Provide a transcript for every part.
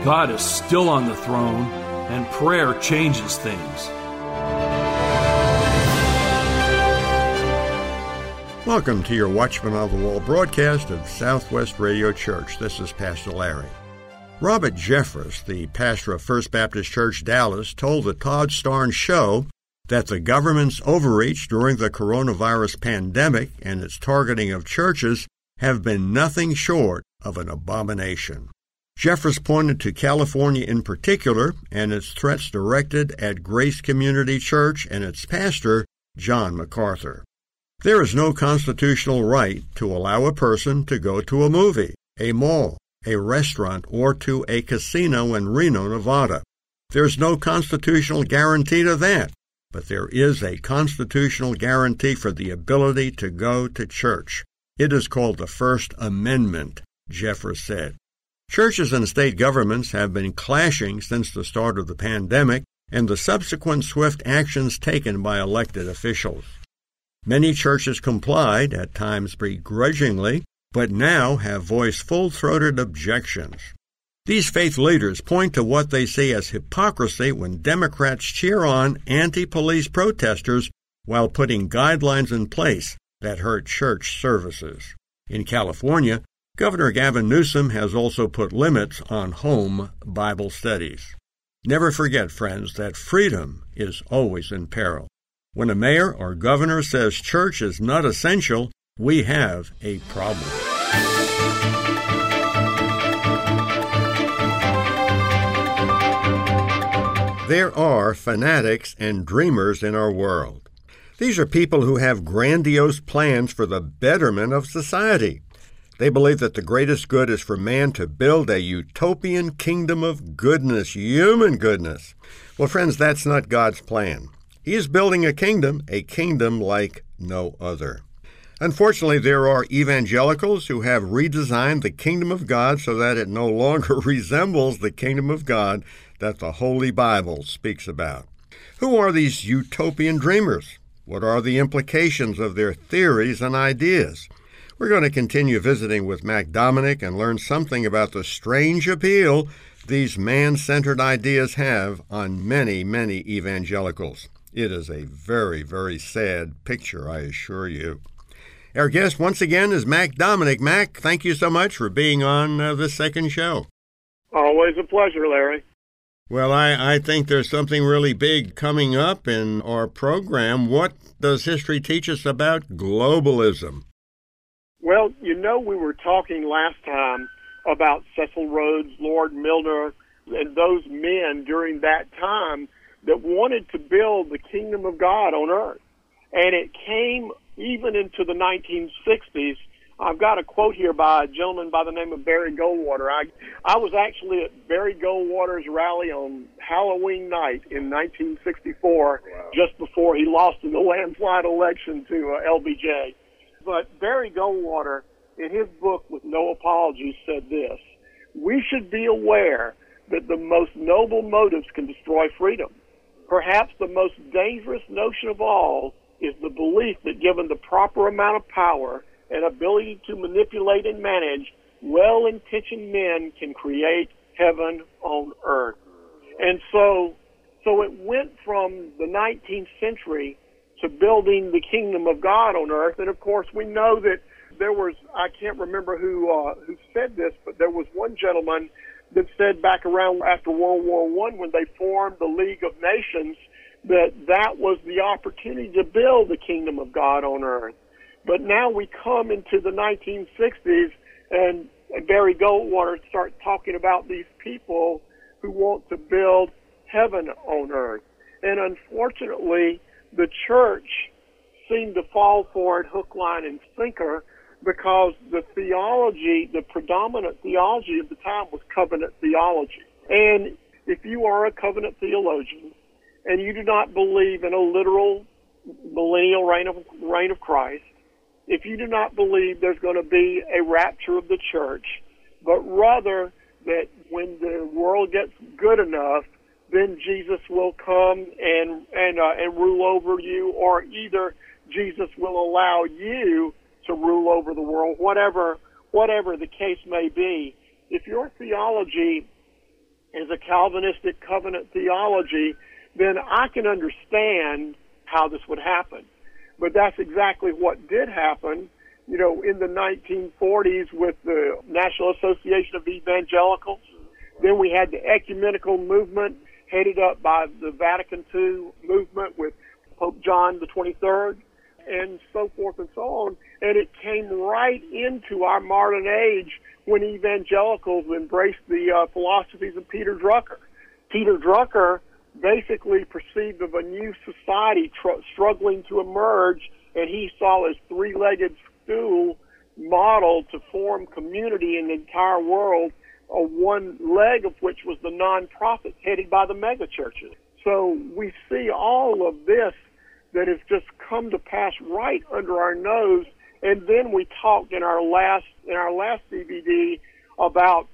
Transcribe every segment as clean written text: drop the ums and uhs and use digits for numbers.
God is still on the throne, and prayer changes things. Welcome to your Watchman on the Wall broadcast of Southwest Radio Church. This is Pastor Larry. Robert Jeffress, the pastor of First Baptist Church Dallas, told the Todd Starnes Show that the government's overreach during the coronavirus pandemic and its targeting of churches have been nothing short of an abomination. Jeffress pointed to California in particular and its threats directed at Grace Community Church and its pastor, John MacArthur. There is no constitutional right to allow a person to go to a movie, a mall, a restaurant, or to a casino in Reno, Nevada. There's no constitutional guarantee to that, but there is a constitutional guarantee for the ability to go to church. It is called the First Amendment, Jeffress said. Churches and state governments have been clashing since the start of the pandemic and the subsequent swift actions taken by elected officials. Many churches complied, at times begrudgingly, but now have voiced full-throated objections. These faith leaders point to what they see as hypocrisy when Democrats cheer on anti-police protesters while putting guidelines in place that hurt church services. In California, Governor Gavin Newsom has also put limits on home Bible studies. Never forget, friends, that freedom is always in peril. When a mayor or governor says church is not essential, we have a problem. There are fanatics and dreamers in our world. These are people who have grandiose plans for the betterment of society. They believe that the greatest good is for man to build a utopian kingdom of goodness, human goodness. Well, friends, that's not God's plan. He is building a kingdom like no other. Unfortunately, there are evangelicals who have redesigned the kingdom of God so that it no longer resembles the kingdom of God that the Holy Bible speaks about. Who are these utopian dreamers? What are the implications of their theories and ideas? We're going to continue visiting with Mac Dominic and learn something about the strange appeal these man-centered ideas have on many, many evangelicals. It is a very, very sad picture, I assure you. Our guest once again is Mac Dominic. Mac, thank you so much for being on this second show. Always a pleasure, Larry. Well, I think there's something really big coming up in our program. What does history teach us about globalism? Well, we were talking last time about Cecil Rhodes, Lord Milner, and those men during that time that wanted to build the kingdom of God on earth. And it came even into the 1960s. I've got a quote here by a gentleman by the name of Barry Goldwater. I was actually at Barry Goldwater's rally on Halloween night in 1964, just before he lost in the landslide election to LBJ. But Barry Goldwater, in his book With No Apologies, said this: "We should be aware that the most noble motives can destroy freedom. Perhaps the most dangerous notion of all is the belief that given the proper amount of power and ability to manipulate and manage, well-intentioned men can create heaven on earth." And so it went from the 19th century to building the kingdom of God on earth. And of course, we know that there was, I can't remember who said this, but there was one gentleman that said back around after World War I, when they formed the League of Nations, that was the opportunity to build the kingdom of God on earth. But now we come into the 1960s, and Barry Goldwater starts talking about these people who want to build heaven on earth. And unfortunately, the church seemed to fall for it hook, line, and sinker, because the theology, the predominant theology of the time was covenant theology. And if you are a covenant theologian and you do not believe in a literal millennial reign of Christ, if you do not believe there's going to be a rapture of the church, but rather that when the world gets good enough, then Jesus will come and rule over you, or either Jesus will allow you to rule over the world, whatever the case may be. If your theology as a Calvinistic covenant theology, then I can understand how this would happen. But that's exactly what did happen, in the 1940s with the National Association of Evangelicals. Then we had the ecumenical movement headed up by the Vatican II movement with Pope John the 23rd, and so forth and so on. And it came right into our modern age when evangelicals embraced the philosophies of Peter Drucker. Peter Drucker basically perceived of a new society struggling to emerge, and he saw his three-legged stool model to form community in the entire world, one leg of which was the non-profits headed by the megachurches. So we see all of this that has just come to pass right under our nose. And then we talked in our last DVD about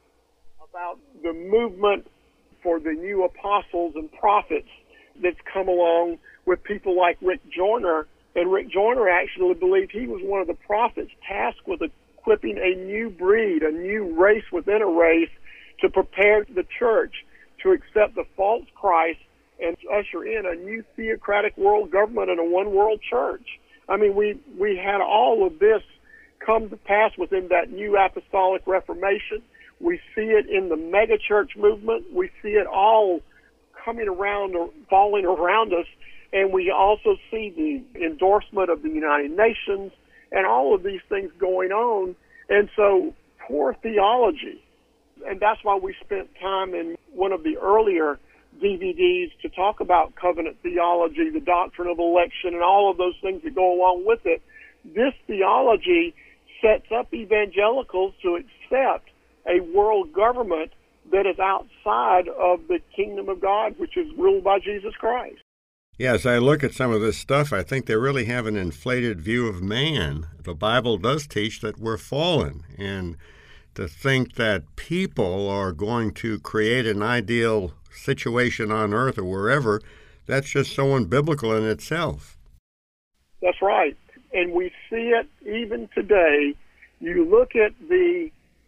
the movement for the new apostles and prophets that's come along with people like Rick Joyner. And Rick Joyner actually believed he was one of the prophets tasked with equipping a new breed, a new race within a race, to prepare the church to accept the false Christ and usher in a new theocratic world government and a one world church. I mean, we had all of this come to pass within that new apostolic reformation. We see it in the megachurch movement. We see it all coming around or falling around us. And we also see the endorsement of the United Nations and all of these things going on. And so poor theology. And that's why we spent time in one of the earlier DVDs to talk about covenant theology, the doctrine of election, and all of those things that go along with it. This theology sets up evangelicals to accept a world government that is outside of the kingdom of God, which is ruled by Jesus Christ. Yeah, as I look at some of this stuff, I think they really have an inflated view of man. The Bible does teach that we're fallen, and to think that people are going to create an ideal situation on earth or wherever, that's just so unbiblical in itself. That's right. And we see it even today. You look at the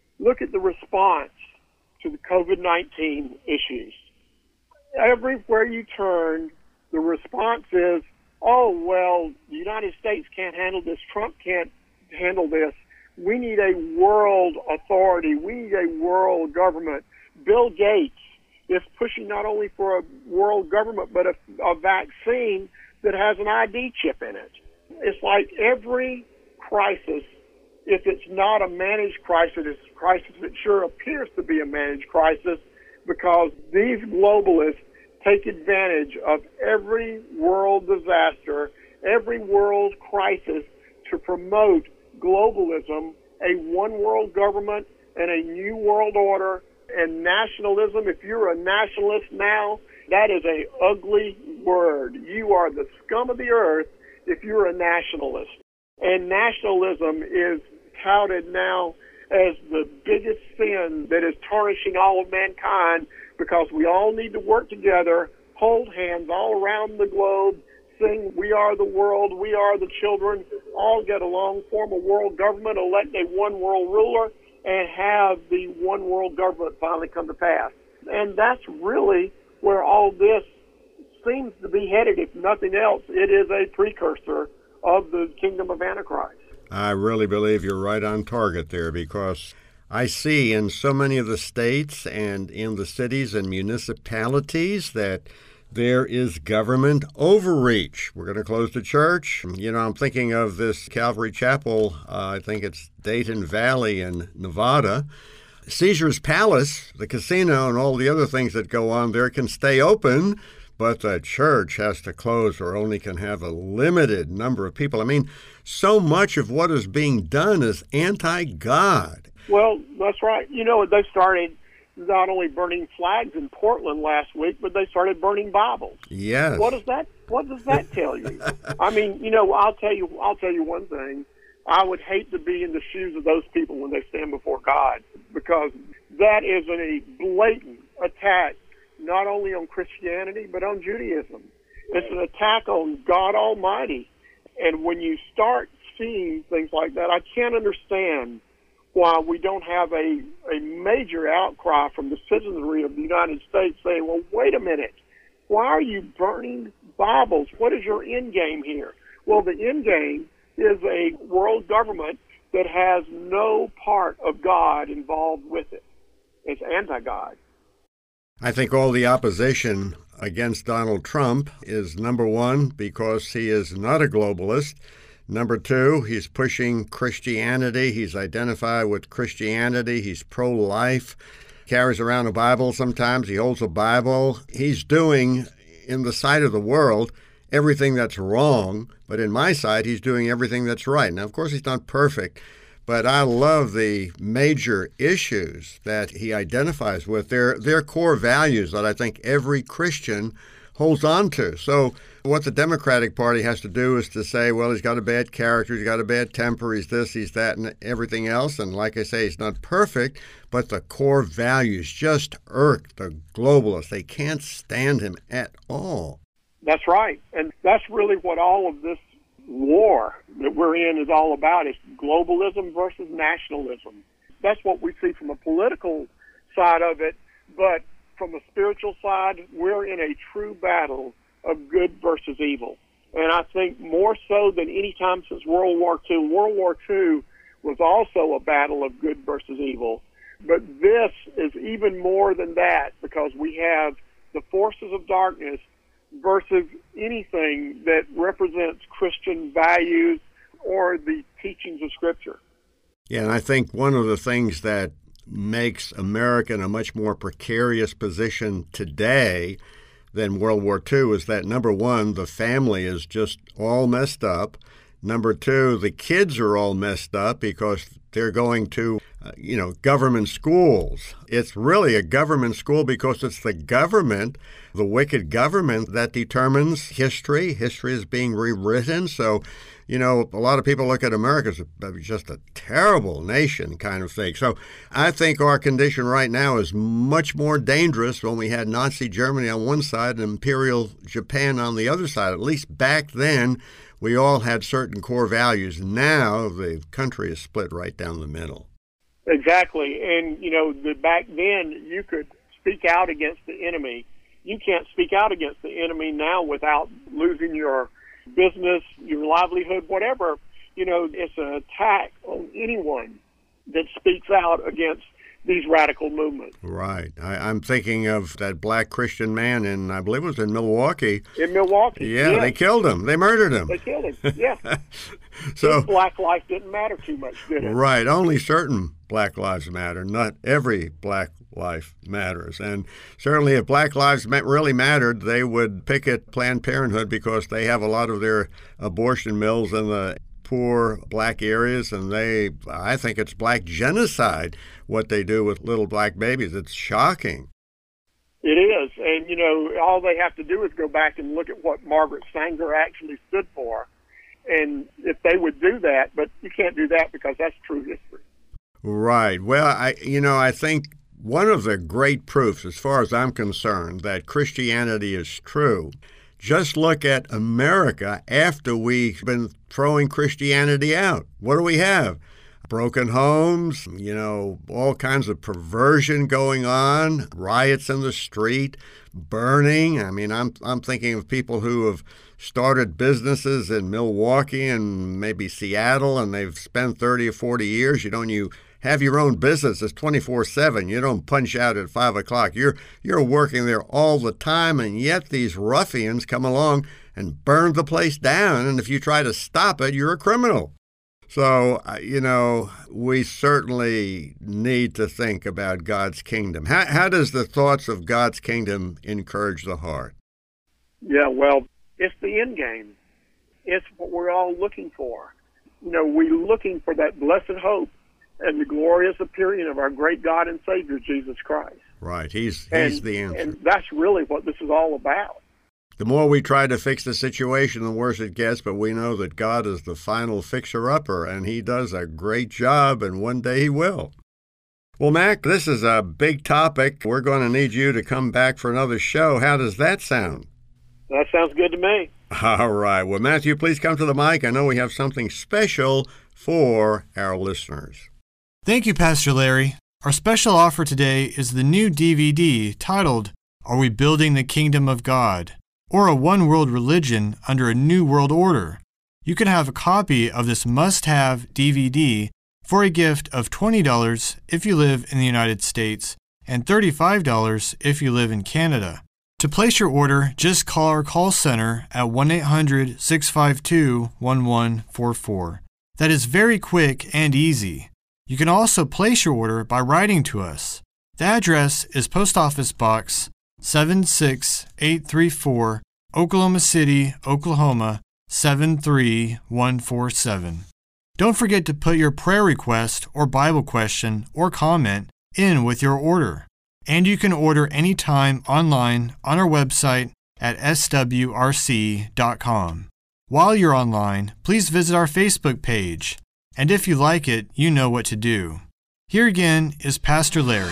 response to the COVID-19 issues. Everywhere you turn, the response is, oh, well, the United States can't handle this. Trump can't handle this. We need a world authority. We need a world government. Bill Gates is pushing not only for a world government, but a vaccine that has an ID chip in it. It's like every crisis, if it's not a managed crisis, it's a crisis that sure appears to be a managed crisis, because these globalists take advantage of every world disaster, every world crisis to promote globalism, a one world government, and a new world order, and nationalism. If you're a nationalist now, that is a ugly word. You are the scum of the earth if you're a nationalist. And nationalism is touted now as the biggest sin that is tarnishing all of mankind, because we all need to work together, hold hands all around the globe, sing "We Are the World, We Are the Children," all get along, form a world government, elect a one world ruler, and have the one world government finally come to pass. And that's really where all this seems to be headed. If nothing else, it is a precursor of the kingdom of Antichrist. I really believe you're right on target there, because I see in so many of the states and in the cities and municipalities that there is government overreach. We're going to close the church. I'm thinking of this Calvary Chapel, I think it's Dayton Valley in Nevada. Caesar's Palace, the casino, and all the other things that go on there can stay open, but the church has to close or only can have a limited number of people. I mean, so much of what is being done is anti-God. Well, that's right. They started not only burning flags in Portland last week, but they started burning Bibles. Yes. What does that tell you? I mean, I'll tell you one thing. I would hate to be in the shoes of those people when they stand before God, because that is a blatant attack not only on Christianity, but on Judaism. It's an attack on God Almighty. And when you start seeing things like that, I can't understand why we don't have a major outcry from the citizenry of the United States saying, well, wait a minute, why are you burning Bibles? What is your end game here? Well, the end game is a world government that has no part of God involved with it. It's anti-God. I think all the opposition against Donald Trump is, number one, because he is not a globalist. Number two, he's pushing Christianity. He's identified with Christianity. He's pro-life, carries around a Bible sometimes. He holds a Bible. He's doing, in the sight of the world, everything that's wrong. But in my sight, he's doing everything that's right. Now, of course, he's not perfect, but I love the major issues that he identifies with. They're core values that I think every Christian holds on to. So what the Democratic Party has to do is to say, well, he's got a bad character, he's got a bad temper, he's this, he's that, and everything else. And like I say, he's not perfect, but the core values just irk the globalists. They can't stand him at all. That's right. And that's really what all of this war that we're in is all about, is globalism versus nationalism. That's what we see from a political side of it, but from a spiritual side, we're in a true battle of good versus evil. And I think more so than any time since World War II. World War II was also a battle of good versus evil. But this is even more than that, because we have the forces of darkness versus anything that represents Christian values or the teachings of Scripture. Yeah, and I think one of the things that makes America in a much more precarious position today than World War II is that, number one, the family is just all messed up. Number two, the kids are all messed up because they're going to, government schools. It's really a government school because it's the government, the wicked government, that determines history. History is being rewritten. So, a lot of people look at America as just a terrible nation kind of thing. So I think our condition right now is much more dangerous when we had Nazi Germany on one side and Imperial Japan on the other side. At least back then, we all had certain core values. Now the country is split right down the middle. Exactly. And, back then you could speak out against the enemy. You can't speak out against the enemy now without losing your business, your livelihood, whatever. It's an attack on anyone that speaks out against these radical movements. Right. I'm thinking of that black Christian man in, I believe it was in Milwaukee. In Milwaukee. Yeah, yes. They killed him. They murdered him. They killed him, yeah. So his black life didn't matter too much, did it? Right. Only certain black lives matter. Not every black life matters. And certainly if black lives really mattered, they would picket Planned Parenthood because they have a lot of their abortion mills in the poor black areas, and I think it's black genocide what they do with little black babies. It's shocking. It is. And, all they have to do is go back and look at what Margaret Sanger actually stood for. And if they would do that, but you can't do that because that's true history. Right. Well, I think one of the great proofs, as far as I'm concerned, that Christianity is true, just look at America after we've been throwing Christianity out. What do we have? Broken homes, all kinds of perversion going on, riots in the street, burning. I mean, I'm thinking of people who have started businesses in Milwaukee and maybe Seattle, and they've spent 30 or 40 years. You have your own business. It's 24/7. You don't punch out at 5 o'clock. You're working there all the time, and yet these ruffians come along and burn the place down, and if you try to stop it, you're a criminal. So, we certainly need to think about God's kingdom. How does the thoughts of God's kingdom encourage the heart? Yeah, well, it's the end game. It's what we're all looking for. We're looking for that blessed hope and the glorious appearing of our great God and Savior, Jesus Christ. Right. He's the answer. And that's really what this is all about. The more we try to fix the situation, the worse it gets, but we know that God is the final fixer-upper, and He does a great job, and one day He will. Well, Mac, this is a big topic. We're going to need you to come back for another show. How does that sound? That sounds good to me. All right. Well, Matthew, please come to the mic. I know we have something special for our listeners. Thank you, Pastor Larry. Our special offer today is the new DVD titled, Are We Building the Kingdom of God? Or a One World Religion Under a New World Order. You can have a copy of this must-have DVD for a gift of $20 if you live in the United States and $35 if you live in Canada. To place your order, just call our call center at 1-800-652-1144. That is very quick and easy. You can also place your order by writing to us. The address is Post Office Box 76834, Oklahoma City, Oklahoma 73147. Don't forget to put your prayer request or Bible question or comment in with your order. And you can order anytime online on our website at swrc.com. While you're online, please visit our Facebook page. And if you like it, you know what to do. Here again is Pastor Larry.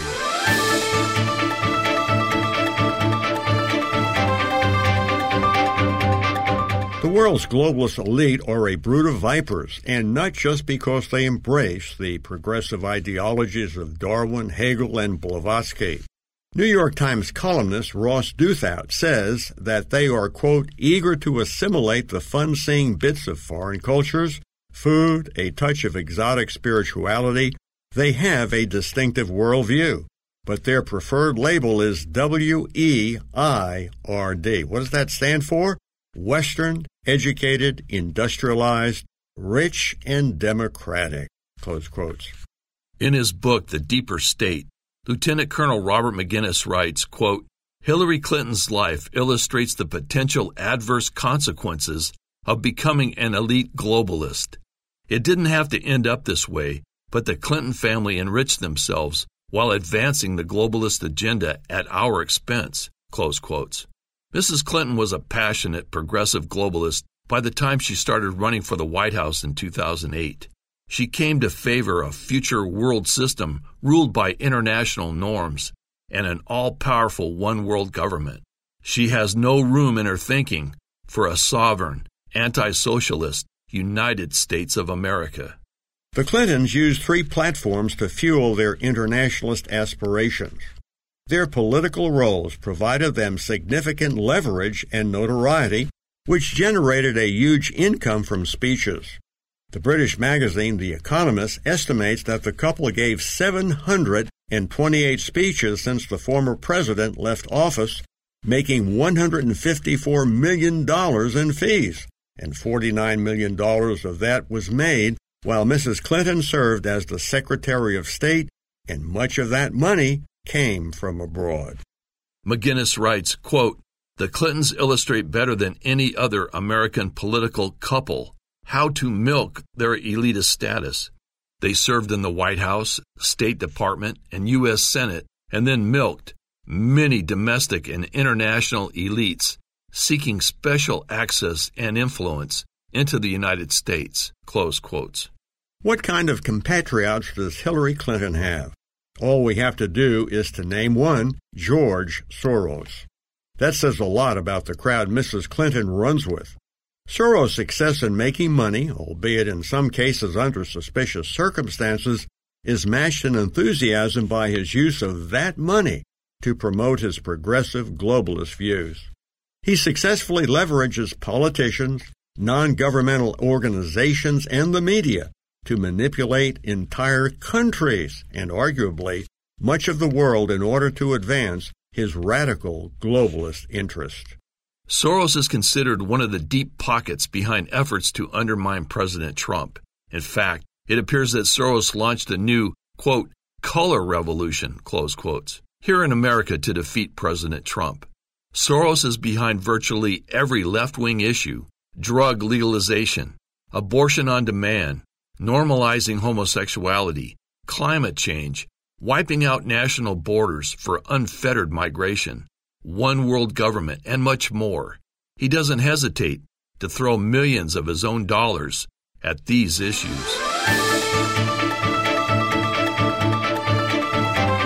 The world's globalist elite are a brood of vipers, and not just because they embrace the progressive ideologies of Darwin, Hegel, and Blavatsky. New York Times columnist Ross Douthat says that they are, quote, eager to assimilate the fun-seeing bits of foreign cultures, food, a touch of exotic spirituality. They have a distinctive worldview, but their preferred label is WEIRD. What does that stand for? Western, educated, industrialized, rich, and democratic, close quotes. In his book, The Deeper State, Lieutenant Colonel Robert McGinnis writes, quote, Hillary Clinton's life illustrates the potential adverse consequences of becoming an elite globalist. It didn't have to end up this way, but the Clinton family enriched themselves while advancing the globalist agenda at our expense, close quotes. Mrs. Clinton was a passionate, progressive globalist by the time she started running for the White House in 2008. She came to favor a future world system ruled by international norms and an all-powerful one-world government. She has no room in her thinking for a sovereign, anti-socialist United States of America. The Clintons used three platforms to fuel their internationalist aspirations. Their political roles provided them significant leverage and notoriety, which generated a huge income from speeches. The British magazine The Economist estimates that the couple gave 728 speeches since the former president left office, making $154 million in fees, and $49 million of that was made while Mrs. Clinton served as the Secretary of State, and much of that money came from abroad. McGinnis writes, quote, The Clintons illustrate better than any other American political couple how to milk their elitist status. They served in the White House, State Department, and U.S. Senate, and then milked many domestic and international elites seeking special access and influence into the United States, close quotes. What kind of compatriots does Hillary Clinton have? All we have to do is to name one, George Soros. That says a lot about the crowd Mrs. Clinton runs with. Soros' success in making money, albeit in some cases under suspicious circumstances, is matched in enthusiasm by his use of that money to promote his progressive globalist views. He successfully leverages politicians, non-governmental organizations, and the media to manipulate entire countries and arguably much of the world in order to advance his radical globalist interest. Soros is considered one of the deep pockets behind efforts to undermine President Trump. In fact, it appears that Soros launched a new, quote, color revolution, close quotes, here in America to defeat President Trump. Soros is behind virtually every left-wing issue: drug legalization, abortion on demand, normalizing homosexuality, climate change, wiping out national borders for unfettered migration, one world government, and much more. He doesn't hesitate to throw millions of his own dollars at these issues.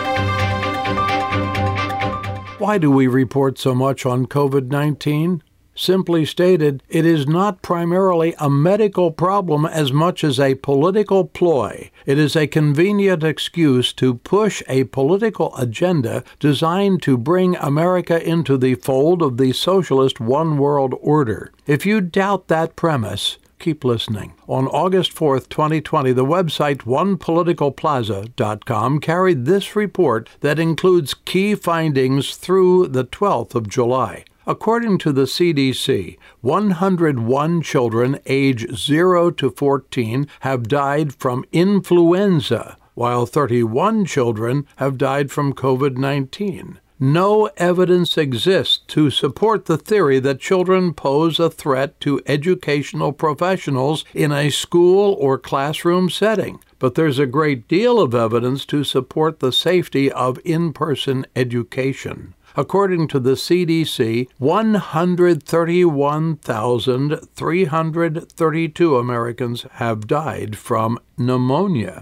Why do we report so much on COVID-19? Simply stated, it is not primarily a medical problem as much as a political ploy. It is a convenient excuse to push a political agenda designed to bring America into the fold of the socialist one-world order. If you doubt that premise, keep listening. On August 4th, 2020, the website onepoliticalplaza.com carried this report that includes key findings through the 12th of July. According to the CDC, 101 children age 0 to 14 have died from influenza, while 31 children have died from COVID-19. No evidence exists to support the theory that children pose a threat to educational professionals in a school or classroom setting, but there's a great deal of evidence to support the safety of in-person education. According to the CDC, 131,332 Americans have died from pneumonia.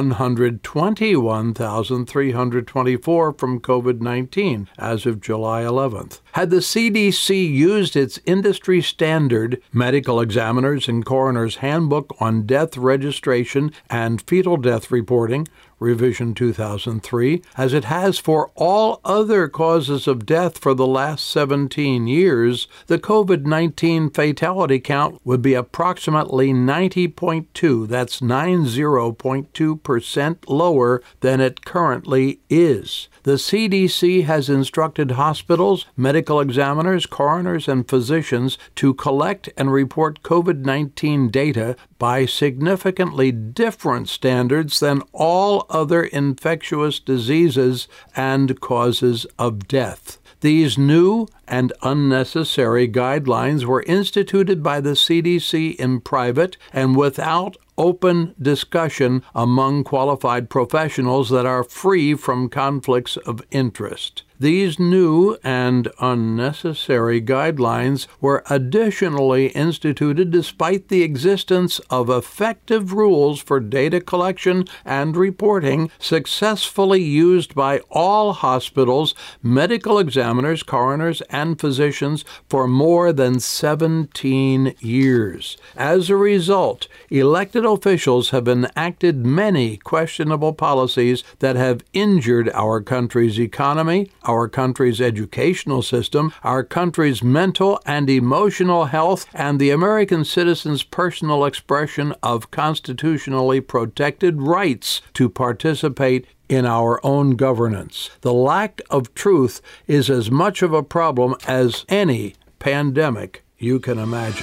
121,324 from COVID-19 as of July 11th. Had the CDC used its industry standard Medical Examiners and Coroners Handbook on Death Registration and Fetal Death Reporting, Revision 2003, as it has for all other causes of death for the last 17 years, the COVID-19 fatality count would be approximately 90.2, that's 90.2% lower than it currently is. The CDC has instructed hospitals, medical examiners, coroners, and physicians to collect and report COVID-19 data by significantly different standards than all other infectious diseases and causes of death. These new and unnecessary guidelines were instituted by the CDC in private and without open discussion among qualified professionals that are free from conflicts of interest. These new and unnecessary guidelines were additionally instituted despite the existence of effective rules for data collection and reporting successfully used by all hospitals, medical examiners, coroners, and physicians for more than 17 years. As a result, elected officials have enacted many questionable policies that have injured our country's economy, our country's educational system, our country's mental and emotional health, and the American citizen's personal expression of constitutionally protected rights to participate in our own governance. The lack of truth is as much of a problem as any pandemic you can imagine.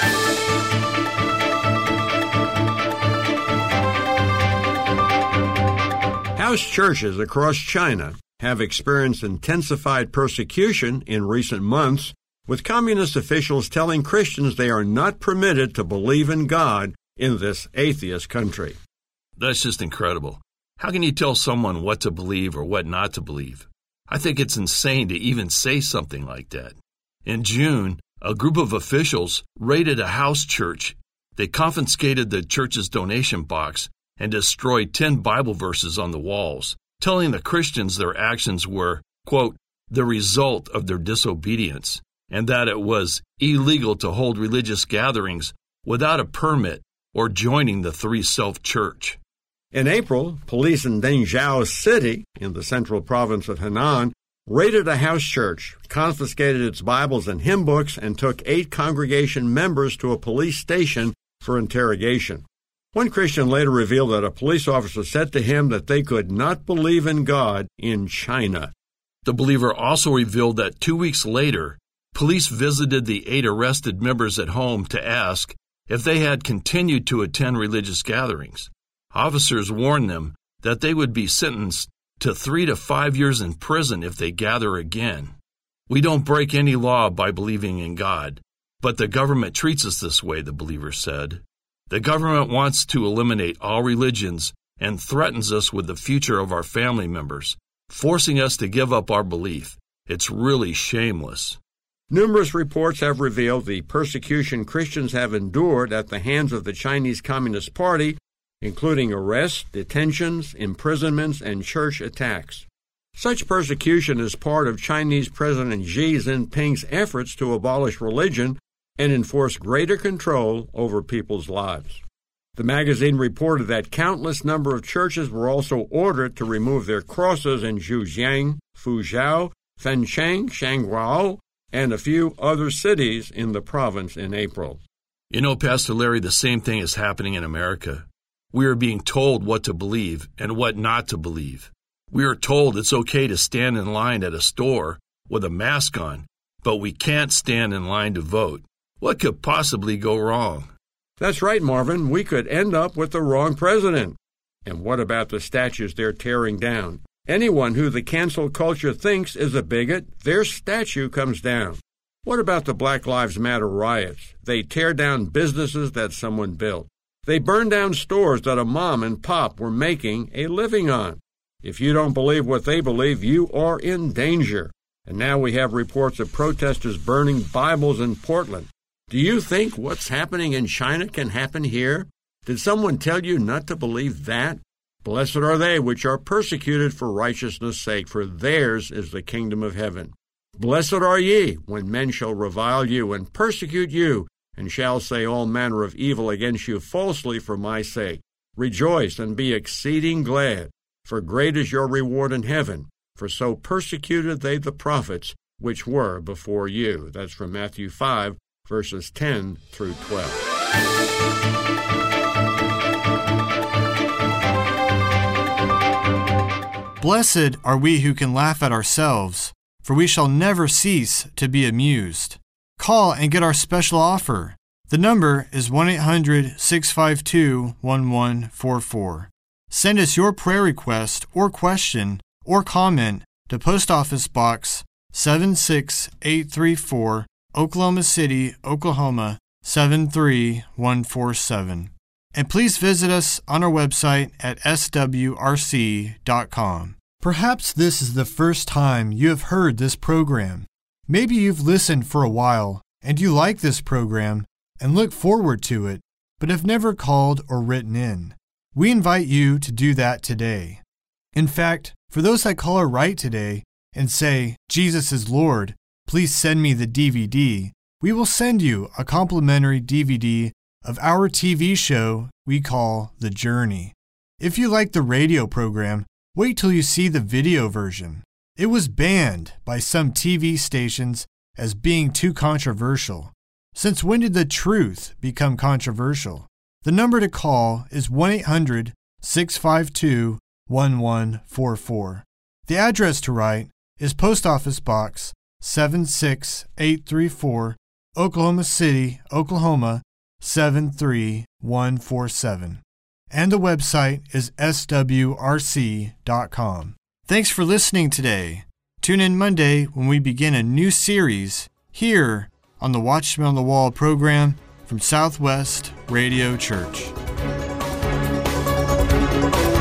House churches across China have experienced intensified persecution in recent months, with communist officials telling Christians they are not permitted to believe in God in this atheist country. That's just incredible. How can you tell someone what to believe or what not to believe? I think it's insane to even say something like that. In June, a group of officials raided a house church. They confiscated the church's donation box and destroyed 10 Bible verses on the walls, telling the Christians their actions were, quote, the result of their disobedience, and that it was illegal to hold religious gatherings without a permit or joining the Three Self Church. In April, police in Dengzhou City, in the central province of Henan, raided a house church, confiscated its Bibles and hymn books, and took 8 congregation members to a police station for interrogation. One Christian later revealed that a police officer said to him that they could not believe in God in China. The believer also revealed that 2 weeks later, police visited the 8 arrested members at home to ask if they had continued to attend religious gatherings. Officers warned them that they would be sentenced to 3 to 5 years in prison if they gather again. We don't break any law by believing in God, but the government treats us this way, the believer said. The government wants to eliminate all religions and threatens us with the future of our family members, forcing us to give up our belief. It's really shameless. Numerous reports have revealed the persecution Christians have endured at the hands of the Chinese Communist Party, including arrests, detentions, imprisonments, and church attacks. Such persecution is part of Chinese President Xi Jinping's efforts to abolish religion and enforce greater control over people's lives. The magazine reported that countless number of churches were also ordered to remove their crosses in Zhejiang, Fuzhou, Fencheng, Shangguo, and a few other cities in the province in April. You know, Pastor Larry, the same thing is happening in America. We are being told what to believe and what not to believe. We are told it's okay to stand in line at a store with a mask on, but we can't stand in line to vote. What could possibly go wrong? That's right, Marvin. We could end up with the wrong president. And what about the statues they're tearing down? Anyone who the cancel culture thinks is a bigot, their statue comes down. What about the Black Lives Matter riots? They tear down businesses that someone built. They burn down stores that a mom and pop were making a living on. If you don't believe what they believe, you are in danger. And now we have reports of protesters burning Bibles in Portland. Do you think what's happening in China can happen here? Did someone tell you not to believe that? Blessed are they which are persecuted for righteousness' sake, for theirs is the kingdom of heaven. Blessed are ye, when men shall revile you and persecute you, and shall say all manner of evil against you falsely for my sake. Rejoice and be exceeding glad, for great is your reward in heaven, for so persecuted they the prophets which were before you. That's from Matthew 5, verses 10 through 12. Blessed are we who can laugh at ourselves, for we shall never cease to be amused. Call and get our special offer. The number is 1-800-652-1144. Send us your prayer request or question or comment to Post Office Box 76834, Oklahoma City, Oklahoma 73147. And please visit us on our website at swrc.com. Perhaps this is the first time you have heard this program. Maybe you've listened for a while and you like this program and look forward to it, but have never called or written in. We invite you to do that today. In fact, for those that call or write today and say, Jesus is Lord, please send me the DVD, we will send you a complimentary DVD of our TV show we call The Journey. If you like the radio program, wait till you see the video version. It was banned by some TV stations as being too controversial. Since when did the truth become controversial? The number to call is 1-800-652-1144. The address to write is Post Office Box 76834, Oklahoma City, Oklahoma 73147. And the website is swrc.com. Thanks for listening today. Tune in Monday when we begin a new series here on the Watchman on the Wall program from Southwest Radio Church.